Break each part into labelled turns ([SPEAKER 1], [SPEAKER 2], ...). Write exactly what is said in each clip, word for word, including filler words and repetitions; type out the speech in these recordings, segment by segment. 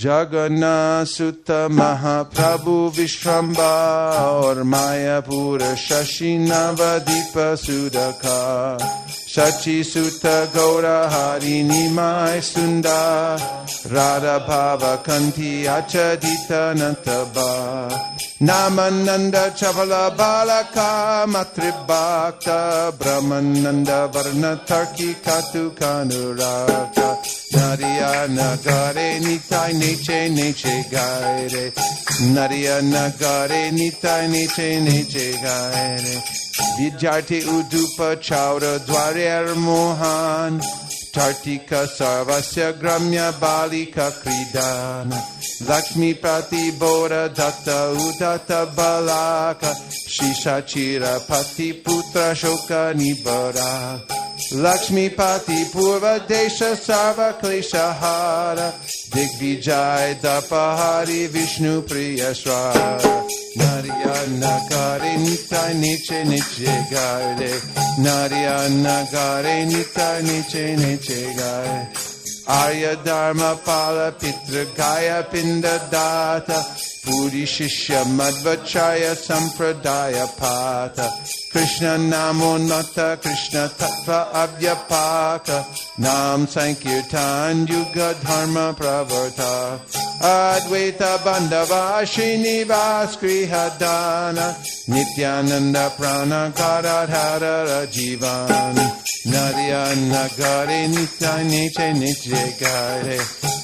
[SPEAKER 1] Jagannath Sutta Mahaprabhu Vishwamba Aur Mayapura Shashi Navadipa Sudaka Shachi Sutta Gaura Hari Nimai Sunda Radha Bhava Kanti Achadita Nantaba Namananda Chavala Balaka Matribhakta Brahmananda Varna Tarki Katu Kanuraka Nariya Nagare Nitai Neche Neche Gaire Nariya Nagare Nitai Neche Neche Gaire Vidyarthi Udupa Chaura Dwarer Mohan Tartika Sarvasya Gramya Balika Kridana Lakshmi Prati Bodha Datta Udata Balaka Shishachira Pati Putra Shoka Nibara Lakshmi Pati Purva Desha Sarva Klesha Hara Digvijay Dapahari Vishnu Priya Swara Narayana Gare Nitai Niche Niche Gare Narayana Gare Nitai Niche Niche Gare Arya Dharma Pala Pitra Gaya Pinda Data Puri Shishya Madhvacharya Sampradaya Pata Krishna Namo Nata Krishna Tattva Avyapaka Nam Sankirtan Yuga Dharma Pravarta Advaita Bandhava Srinivas Grihadana Nityananda Prana Gadadhara Jivan Narayana Gare Nitai Niche Niche Gare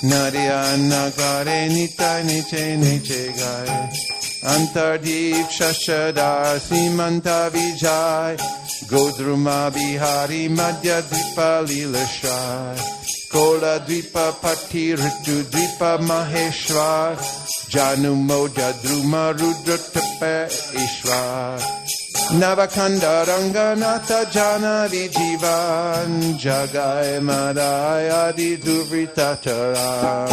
[SPEAKER 1] Narayana Gare Nitai Niche Niche Gare Antardeep Shashadar Simanta Vijay Godruma Bihari Madhya Dwipa Lilashar Kola Dwipa Pati Ritu Dwipa Maheshwar Janu Moja Druma Rudra Tepe Ishwar Navakanda Ranganatha Janari Jivan Jagai Madai Adi Duvrita Tarar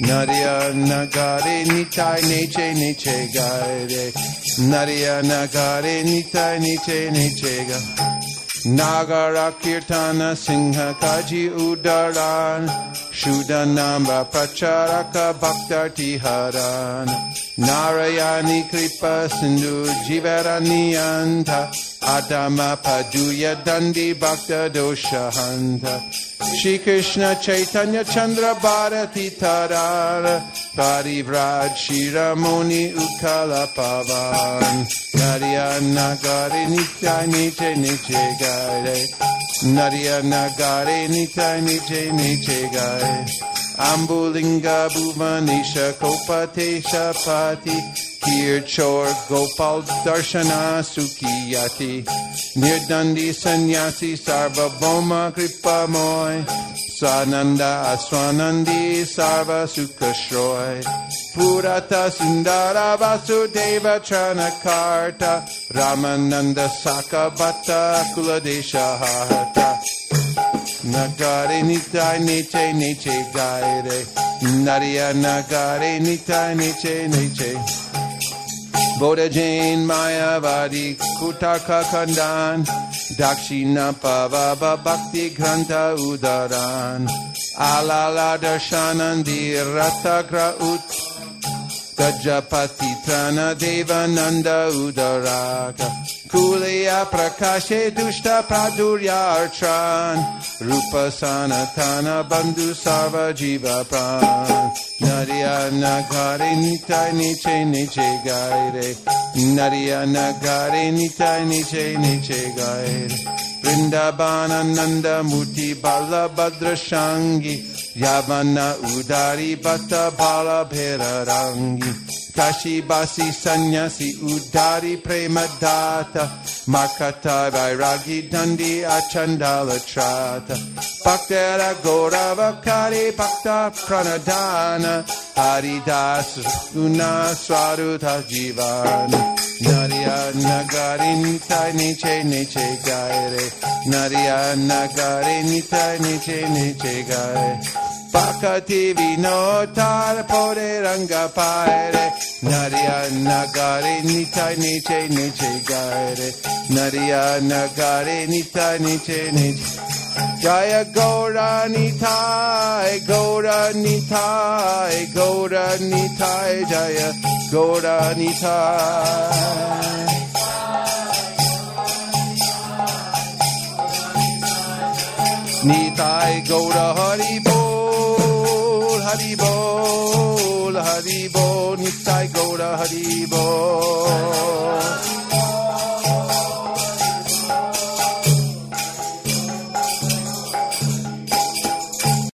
[SPEAKER 1] Narayana Gare Nitai Neche Neche Gare Narayana Gare Nitai Neche Neche Gare Nagara Kirtana Singha Kaji Udaran Shudanamba Pracharaka Bhaktarti Haran Narayani Kripa Sindhu Jivarani Anta Adama Paduya Dandi Bhakta Doshahanta Shri Krishna Chaitanya Chandra Bharati Tarara Parivraj Shiramoni Ukala Pavan Narayana Gare Nitai Niche Niche Gare Narayana Gare Nitai Niche Niche Gare Ambulinga Bhuvanesha Kopatesha Pati Kirchor Gopal Darshana Sukiyati Nirdandi Sanyasi Sarva Bhoma Kripa Moy Swananda Aswanandi Sarva Sukashroy Purata Sundara Vasudeva Tranakarta Ramananda Sakabata Kuladesha Harta Nagare Nitai Niche Niche Gaire Narayana Gare Nitai Niche Niche Bodha Jain Mayavadi Kutaka Kandan Dakshina Pavaba Bhakti Granta Udaran Alala Darshanandi Ratagra Ut Gajapati Trana Devananda Udaraka Kuleya Prakashe Dushta Pradurya Artran Rupa Sanatana Bandhu Sarva Jiva Pran Narayana Gare Nitai Niche Niche Gaire Narayana Gare Nitai Niche Niche Gaire Vrindavana Nanda Murti Bala Bhadra Shangi Yavana Udari Bhatta Bala Bherarangi Kashi Basi Sanyasi Udari Prema Data Makata Vairagi Dandi Achandala Trata Bhaktara Gaurava Kari Bhakta Pranadana Haridas Una Swaruta Jivan Narayana Gare Nitai Niche Niche Gaire Narayana Gare Nitai Niche Niche Gaire Bhakti Vinodara Pore Ranga Paire Nariya Nagare Nitai Niche Niche Gaire Nariya Nagare Nitai Niche Niche Jaya Gaura Nitai Gaura Nitai Gaura Nitai Jaya Gaura Nitai Nitai Gaura Hari Bol Hari Bol Hari Bol Nitai Gaura Hari Bol